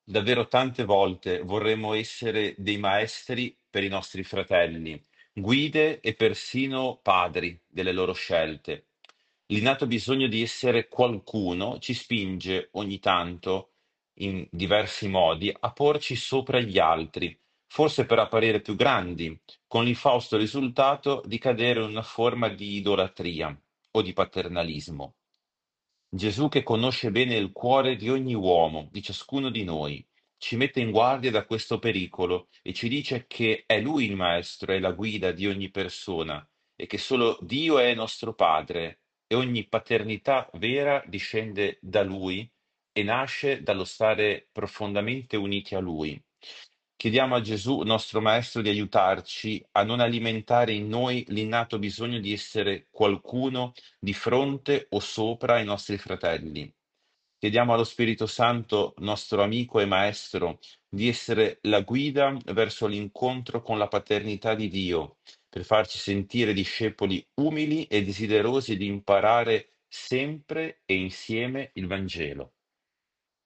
Davvero tante volte vorremmo essere dei maestri per i nostri fratelli, guide e persino padri delle loro scelte. L'innato bisogno di essere qualcuno ci spinge ogni tanto, in diversi modi, a porci sopra gli altri, forse per apparire più grandi, con l'infausto risultato di cadere in una forma di idolatria o di paternalismo. Gesù, che conosce bene il cuore di ogni uomo, di ciascuno di noi, ci mette in guardia da questo pericolo e ci dice che è Lui il Maestro e la guida di ogni persona e che solo Dio è nostro Padre e ogni paternità vera discende da Lui e nasce dallo stare profondamente uniti a Lui. Chiediamo a Gesù, nostro Maestro, di aiutarci a non alimentare in noi l'innato bisogno di essere qualcuno di fronte o sopra i nostri fratelli. Chiediamo allo Spirito Santo, nostro amico e maestro, di essere la guida verso l'incontro con la paternità di Dio, per farci sentire discepoli umili e desiderosi di imparare sempre e insieme il Vangelo.